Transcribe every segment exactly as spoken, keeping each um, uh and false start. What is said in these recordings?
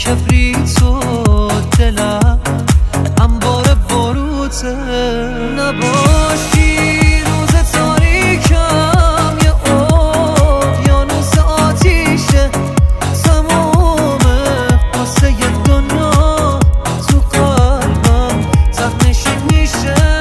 کبریت و دلم انبار باروته. نباشی روز تاریکم یه اقیانوس آتیشه، تمومه قصه دنیا تو قلبم زخمشی میشه.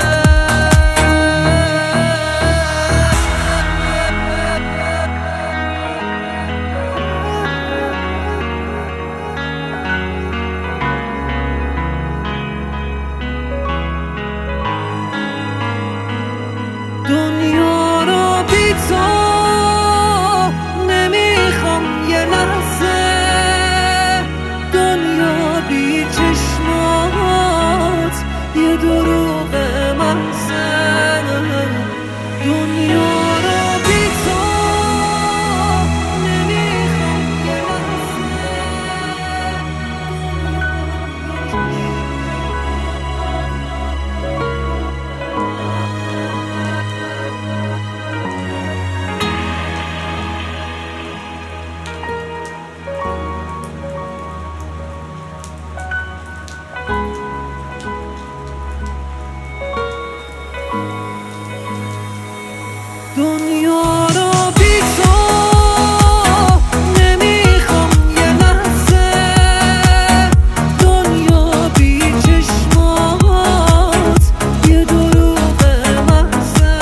دنیا رو بی تو نمیخوام یه لحظه، دنیا بی چشمات یه دروغ محضه. دنیا رو بی تو نمیخوام یه لحظه. دنیا رو بی تو نمیخوام یه لحظه، دنیا بی چشمات یه دروغ محضه.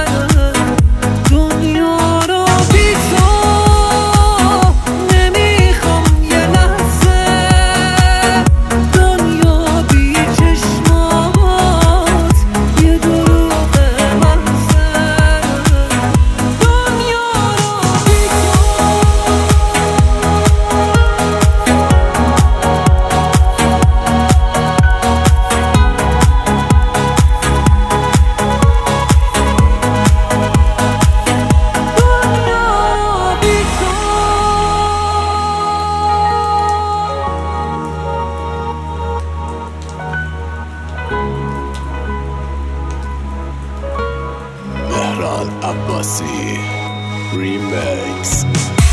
دنیا رو بی تو نمیخوام یه لحظه، دنیا بی چشمات یه دروغ محضه. مهران عباسی ریمیکس.